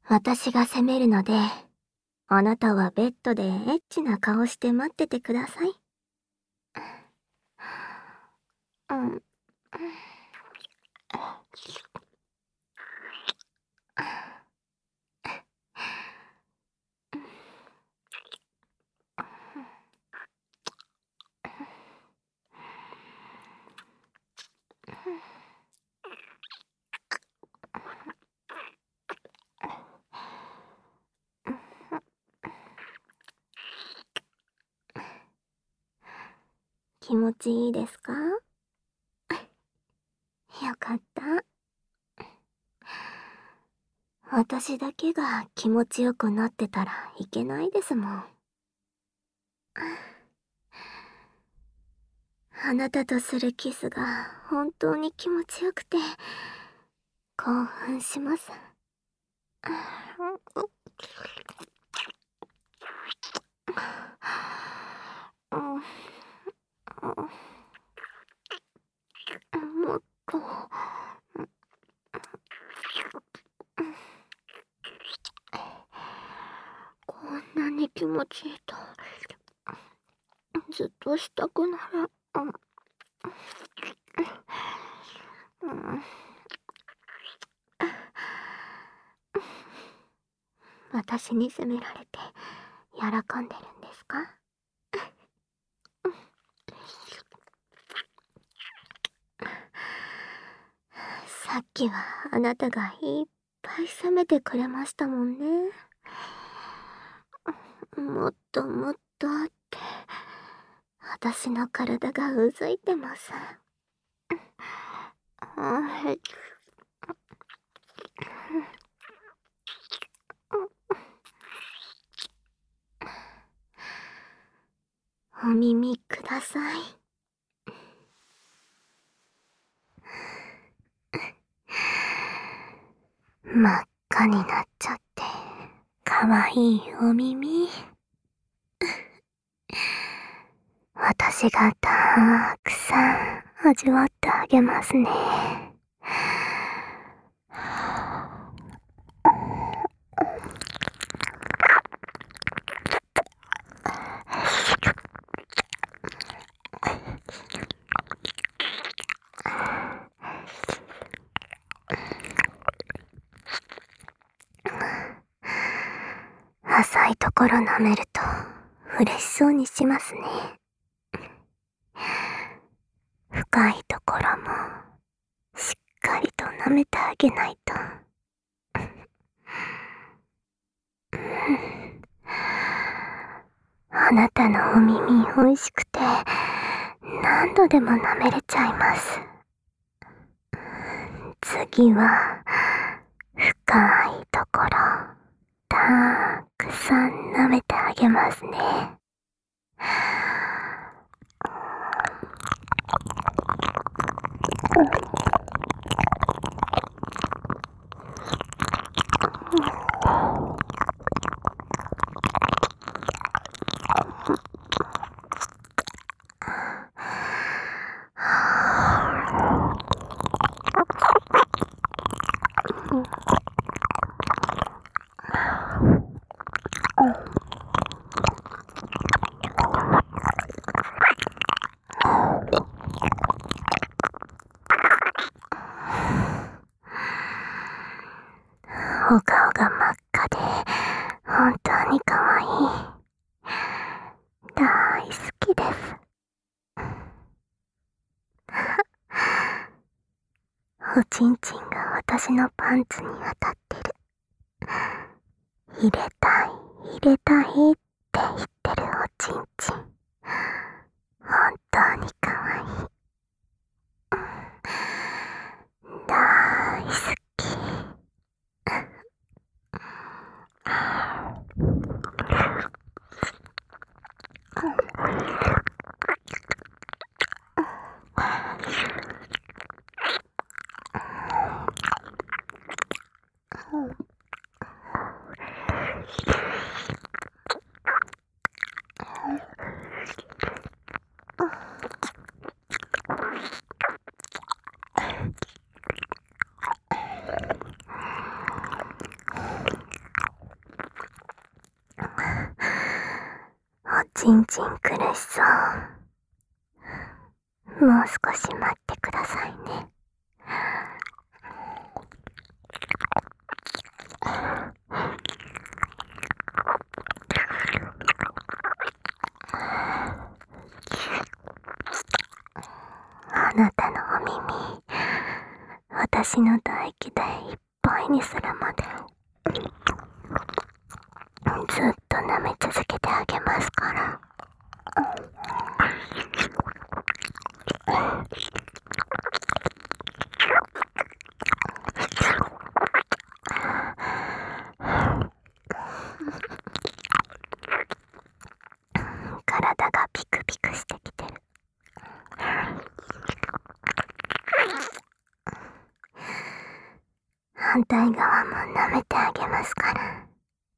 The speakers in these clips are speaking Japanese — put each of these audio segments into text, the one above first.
私が責めるので、あなたはベッドでエッチな顔して待っててください。うん。気持ちいいですか？よかった。私だけが気持ちよくなってたらいけないですもん。あなたとするキスが本当に気持ちよくて興奮します。もっと。こんなに気持ちいいとずっとしたくなる。私に責められて喜んでるんですか？さっきはあなたがいっぱい責めてくれましたもんね。もっともっとって私の体がうずいてます。お耳ください。真っ赤になっちゃってかわいいお耳。私がたくさん味わってあげますね。浅いところ舐めると嬉しそうにしますね。深いところもしっかりと舐めてあげないと。あなたのお耳おいしくて何度でも舐めれちゃいます。次は深いところたくさん舐めてあげますね。お顔が真っ赤で本当に可愛い。大好きです。おちんちんが私のパンツに当たってる。入れたい入れたいって言ってるおちんちん。本当に可愛い。大好き。 ちんちん苦しそう。もう少し待ってくださいね。あなたのお耳、私の唾液でいっぱいにするまでずっと舐め続けてあげますから。体がピクピクしてきてる。反対側も舐めてあげますから。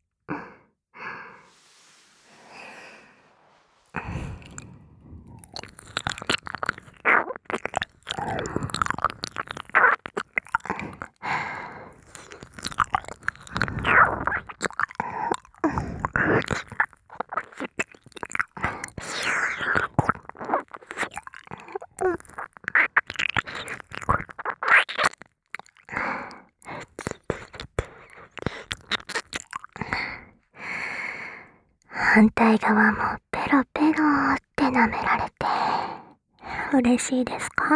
反対側もペロペロって舐められて嬉しいですか？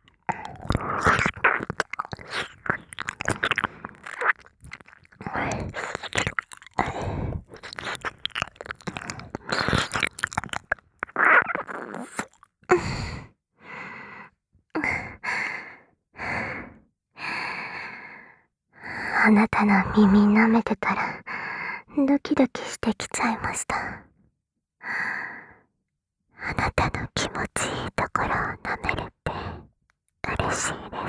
あなたの耳舐めてたらドキドキしてきちゃいました。あなたの気持ちいいところを舐めれて嬉しいです。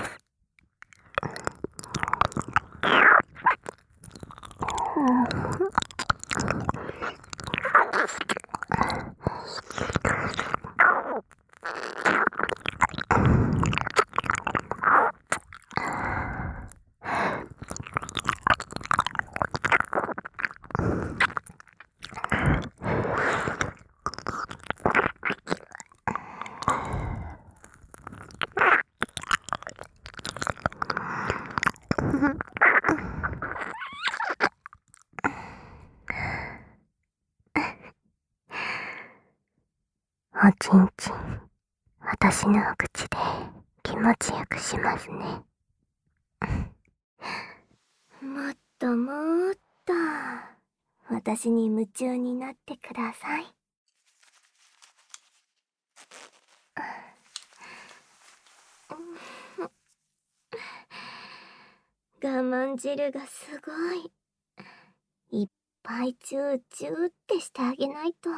おちんちん、私のお口で気持ちよくしますね。もっともっと私に夢中になってください。我慢汁がすごい。いっぱいチューチューってしてあげないと。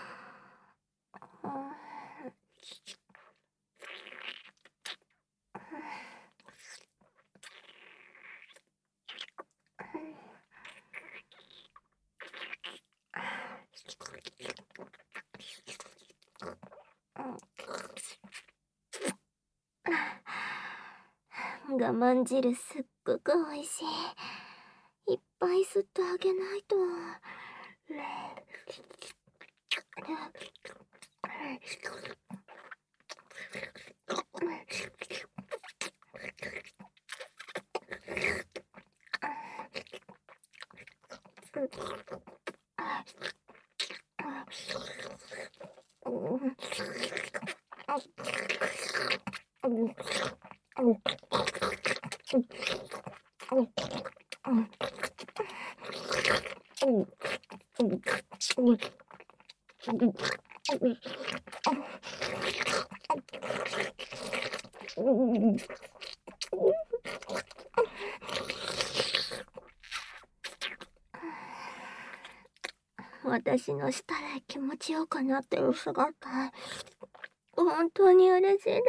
我慢汁すっごく美味しい。いっぱい吸ってあげないと。私の舌で気持ちよくなってる姿、本当に嬉しいです。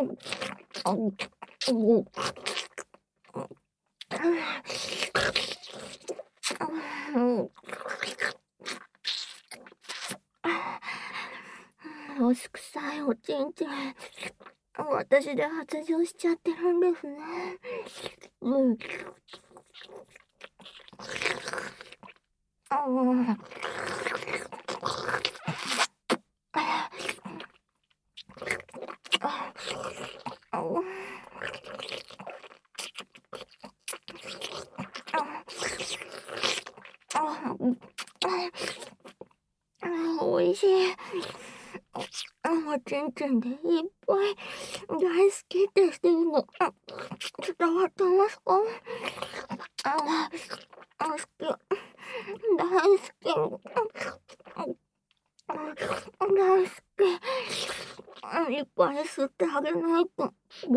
おしくさいおちんちん、私で発情しちゃってるんですね。おいしい。おちんちんでいっぱい大好きってしてるの伝わってますか？好き、大好き、大好き。いっぱい吸ってあげないと。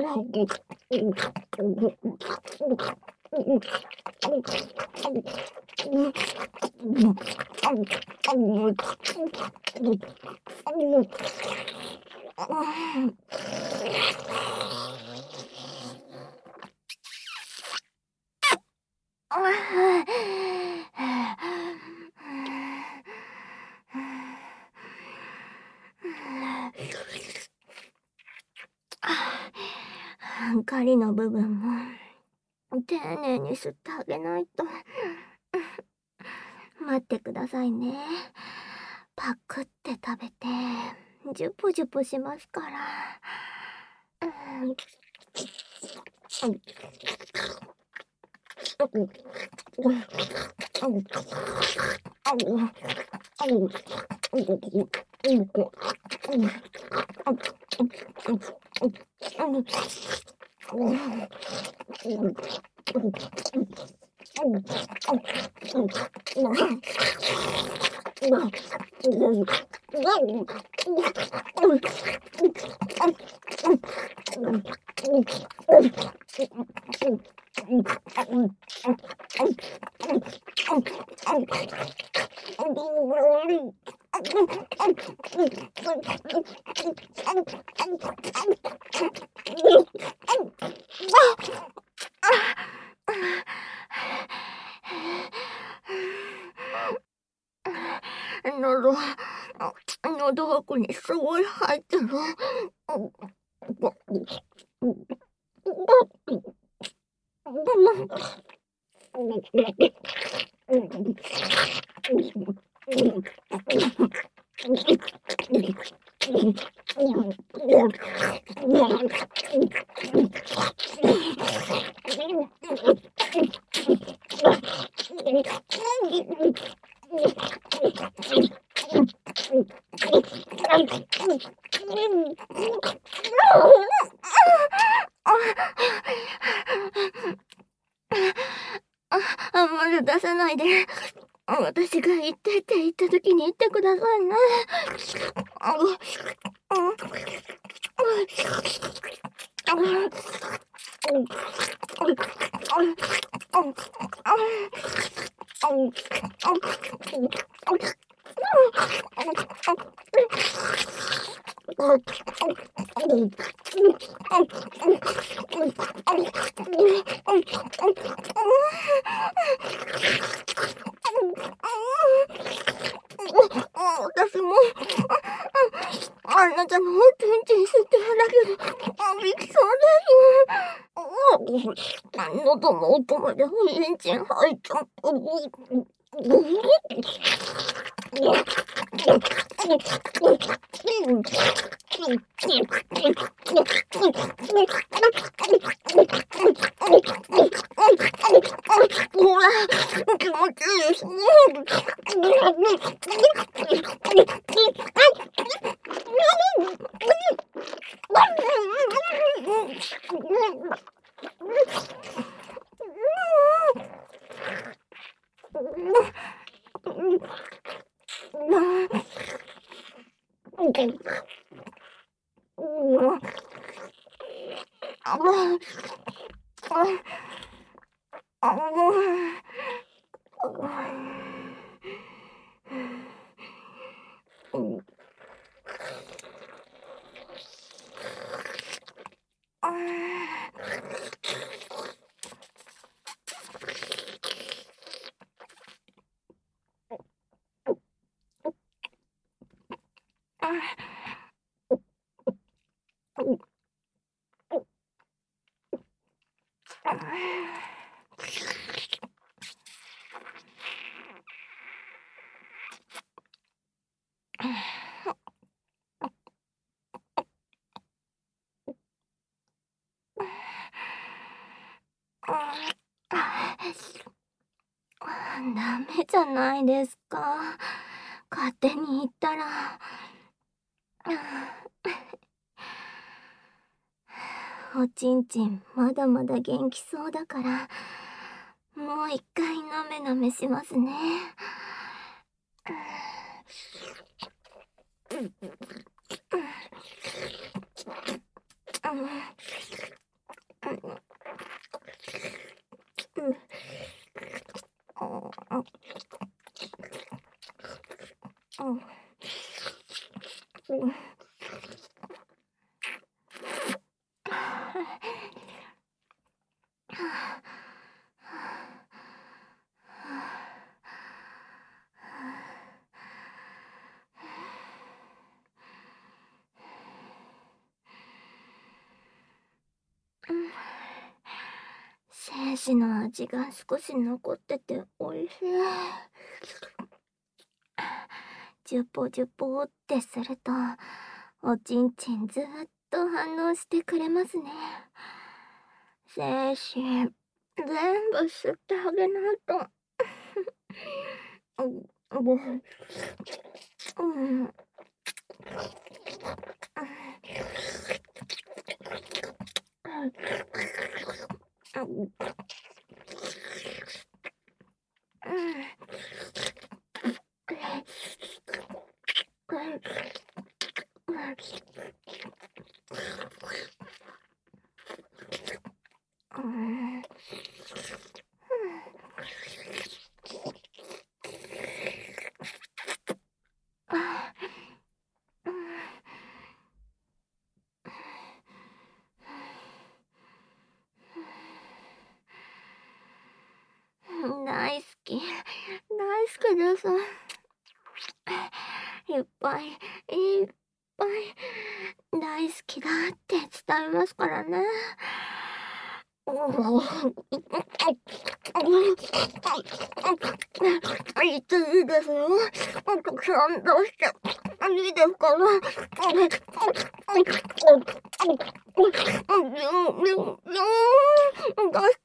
狩りの部分も丁寧に吸ってあげないと。待ってくださいね。パクって食べてジュポジュポしますから。喉奥にすごい入ってる。まだ出さないで。私が言ってって言った時に言ってくださいね。私もあなたのおちんちん吸ってるだけでびきそうです。喉の奥までおちんちん入っちゃった。ほら、気持ちいいですね。 ダメじゃないですか。勝手に言ったら。おちんちんまだまだ元気そうだから、もう一回なめなめしますね。精子の味が少し残ってておいしい。ジュポジュポってすると、おちんちんずっと反応してくれますね。精子、全部吸ってあげないと。大好き、大好きです。いっぱいいっぱい大好きだって伝えますからね。いついいですよ。たくさん出していいですから。出して。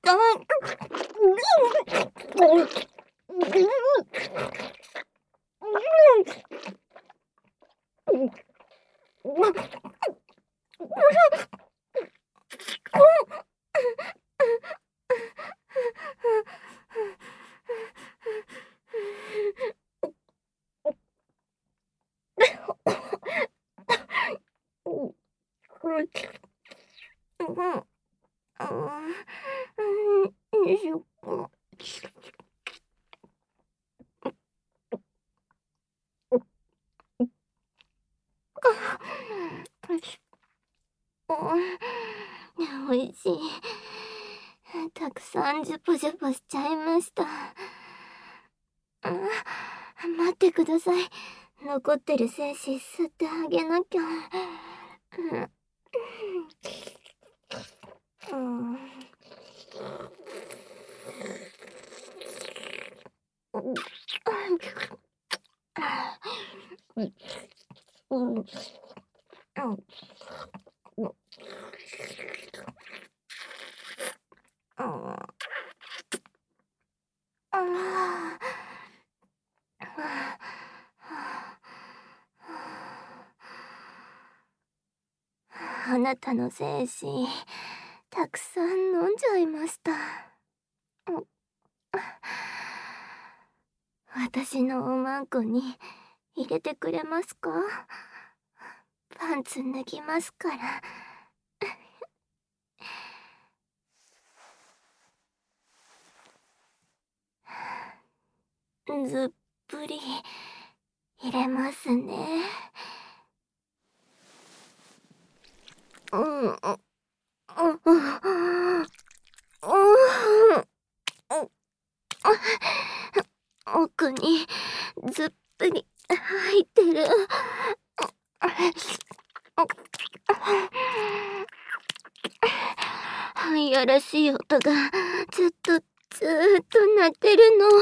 おいしい。たくさんジュポジュポしちゃいました。待ってください。残ってる精子吸ってあげなきゃ。あなたの精子、たくさん飲んじゃいました。私のおまんこに入れてくれますか？パンツ脱ぎますから。ずっぷり入れますね。奥にずっぷり入ってる。 いやらしい音がずっと鳴ってるの。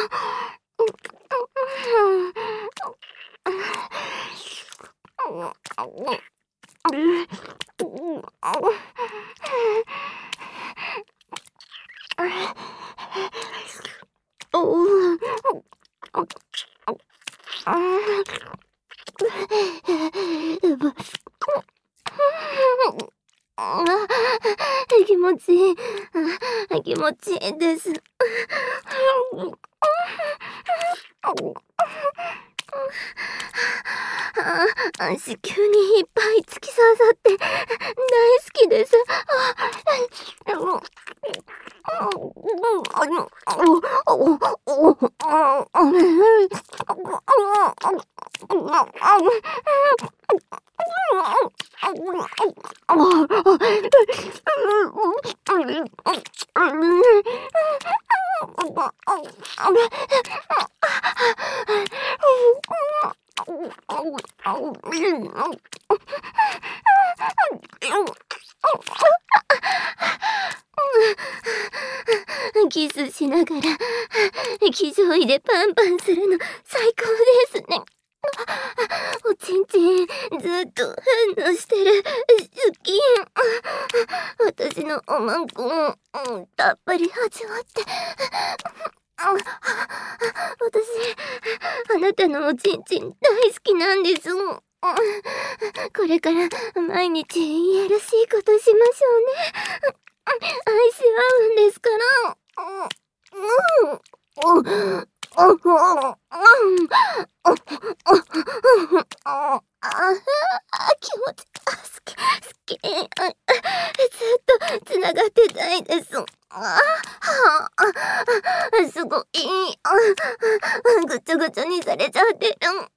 気持ちいい。気持ちいいです。子宮にいっぱい突き刺さって大好きです。キスしながら気丈位でパンパンするの最高ですね。おちんちんずっと反応してる。好き。私のおまんこもたっぷり味わって。私あなたのおちんちん大好きなんです。これから毎日いやらしいことしましょうね。愛し合うんですから。気持ち好き。ずっとつながってたいです。すごい。ぐちゃぐちゃにされちゃってる。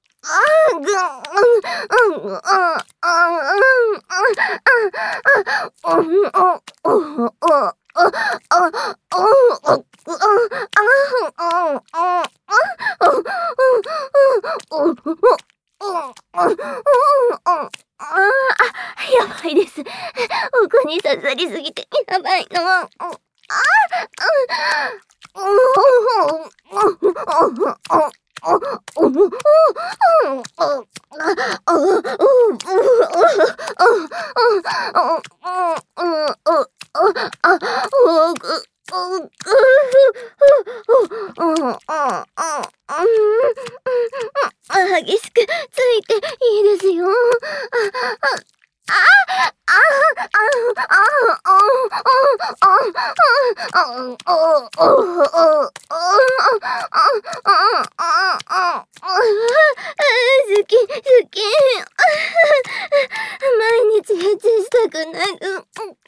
やばいです。奥に刺さりすぎてやばいの。激しくついていいですよ。好き。毎日エッチしたくなる。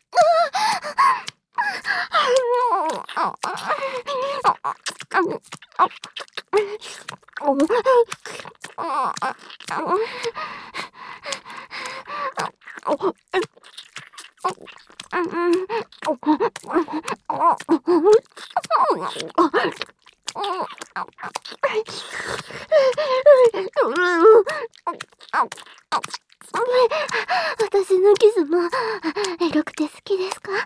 私のキスもエロくて好きですか？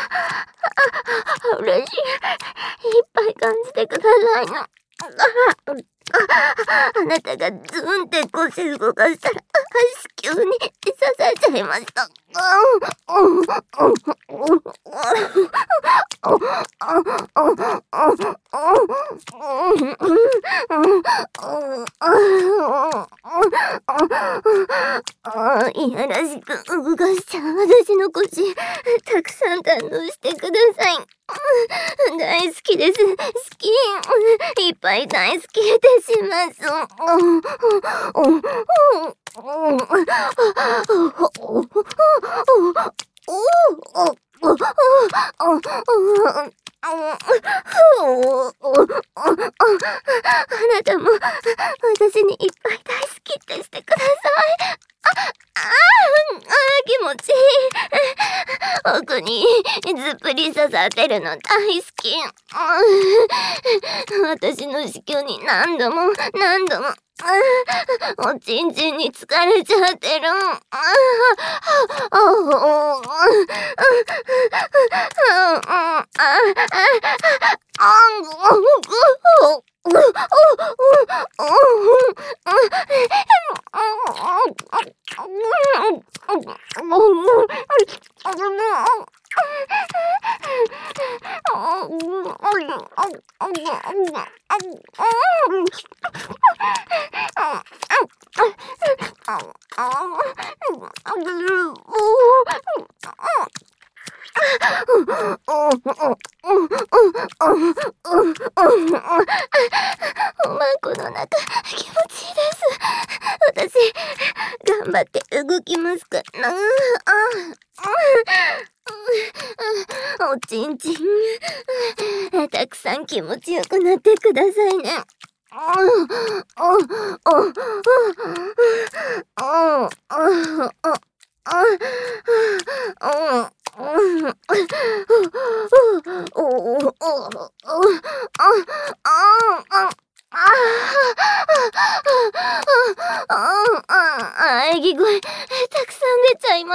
嬉しい。いっぱい感じてくださいな。あなたがズーンって腰動かしたら子宮に刺さっちゃいました。いやらしく動かしちゃう私の腰、たくさん堪能してください。大好きです。好き。いっぱい大好きでします。あなたも私にいっぱい大好きってしてください。気持ちいい。奥にずっぷり刺さってるの大好き。私の子宮に何度もおちんちんに疲れちゃってる。おまんこの中気持ちいいです。私頑張って動きますからな。おちんちんたくさん気持ちよくなってくださいね。喘ぎ声たくさん出ちゃいます。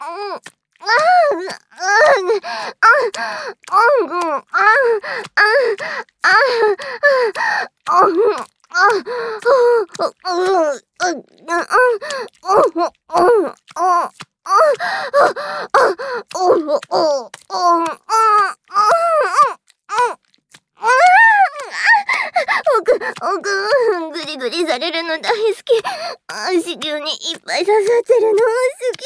ぐりぐりされるの大好き。子宮にいっぱい刺さってるの好き。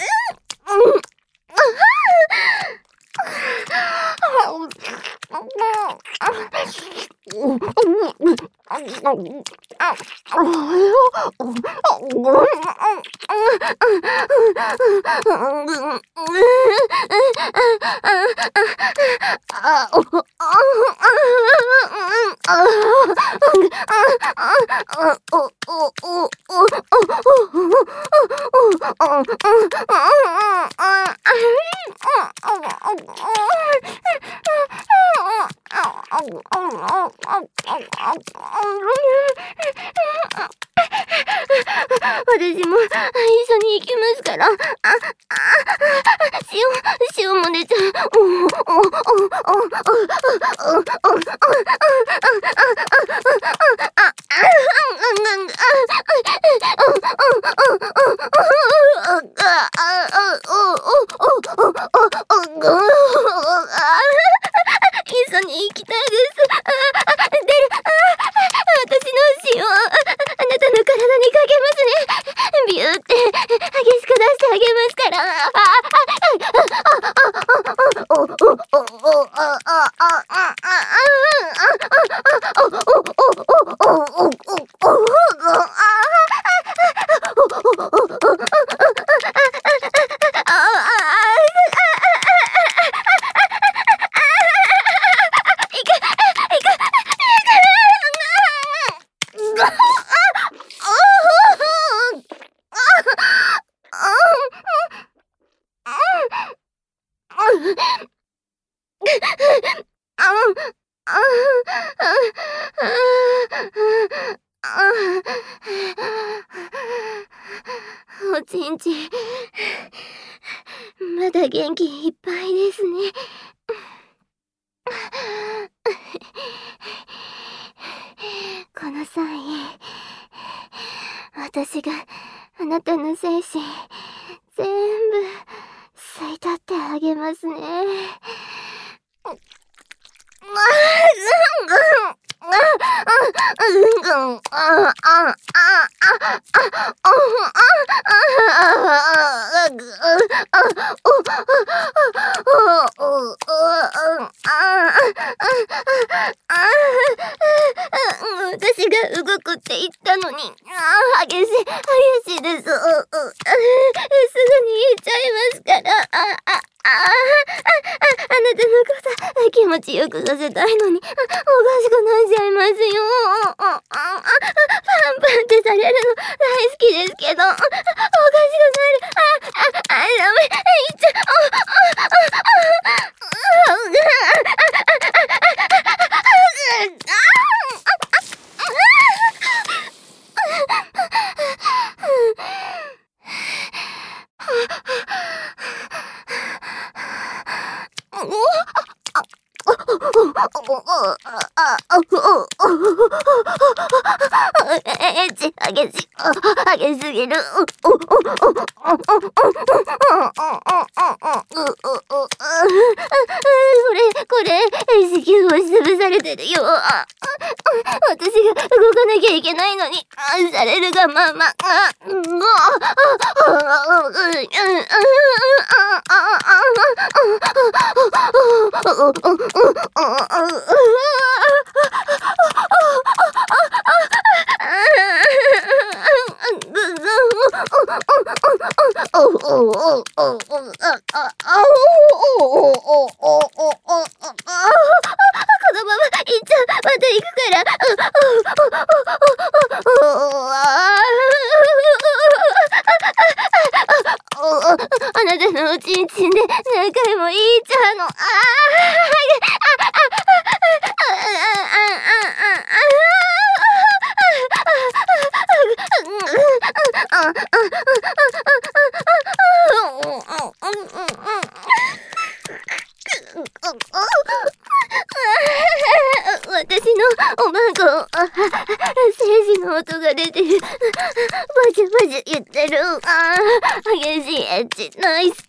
私も一緒に行きますから。塩も出ちゃう。一緒に行きたいです。出る。私の塩あなたの体にかけますね。ビューって激しく出してあげますから。おちんちんまだ元気いっぱいですね。この際私があなたの精子全部吸い取ってあげますね。私が動くって言ったのに、激しいです。すぐに言っちゃいますから。あなたのこと気持ちよくさせたいのにおかしくなっちゃいますよ。パンパンってされるの大好きですけど、おかしくなる。ダメ、言っちゃエッチ激しすぎる。これ子宮押しつぶされてるよ。私が動かなきゃいけないのにされるがまま。このまま行っちゃまた行くから。あなたのおちんちんで何回も言っちゃうの。私のおまんこ、精子の音が出てる。バチュバチュ言ってる。激しいエッチ大好きです。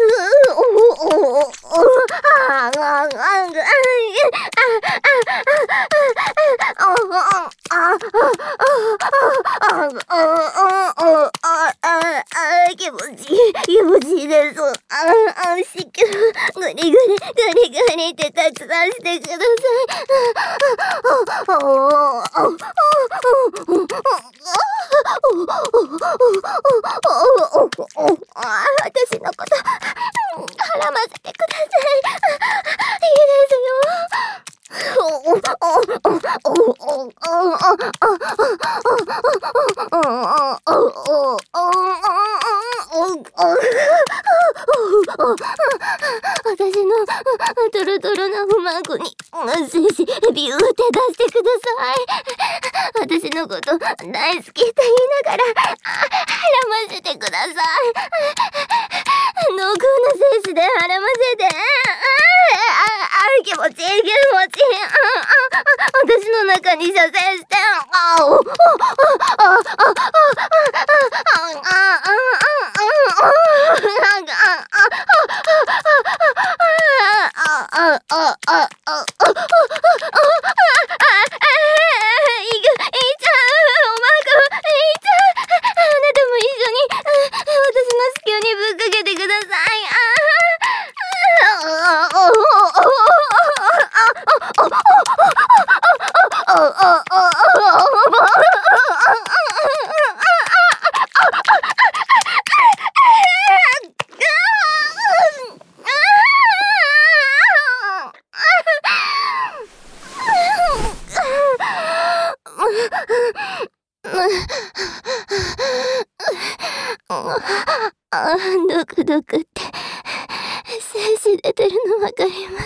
気持ちいいです。子宮グリグリってたくさんしてくださ私のこと絡ませてください。いいですよ。私のトロトロなおまんこに精子ビューって出してください。私のこと大好きと言いながら絡ませてください。濃厚な精子で絡ませて。気持ちいい気持ちいい。私の中に射精して。ドクドクって精子出てるのわかります。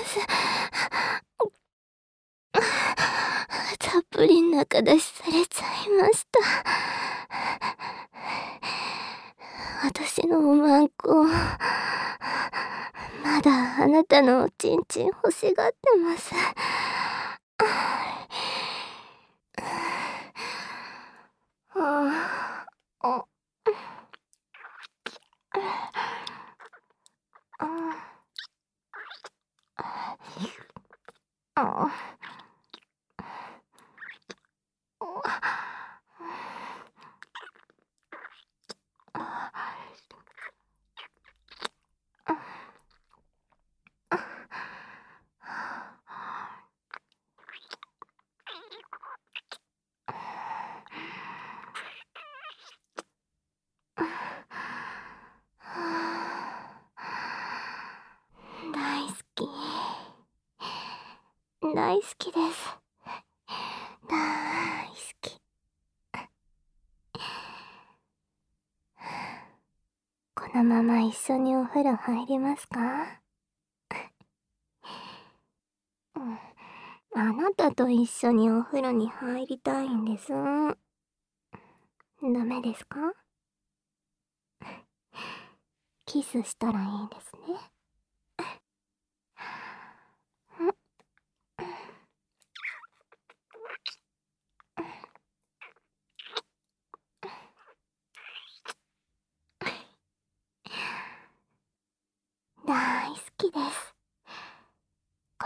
たっぷり中出しされちゃいました。私のおまんこ、まだあなたのおちんちん欲しがってます。大好きです。大好き。このまま一緒にお風呂入りますか？あなたと一緒にお風呂に入りたいんです。ダメですか？キスしたらいいですね。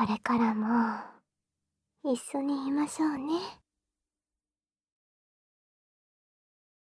これからも一緒にいましょうね。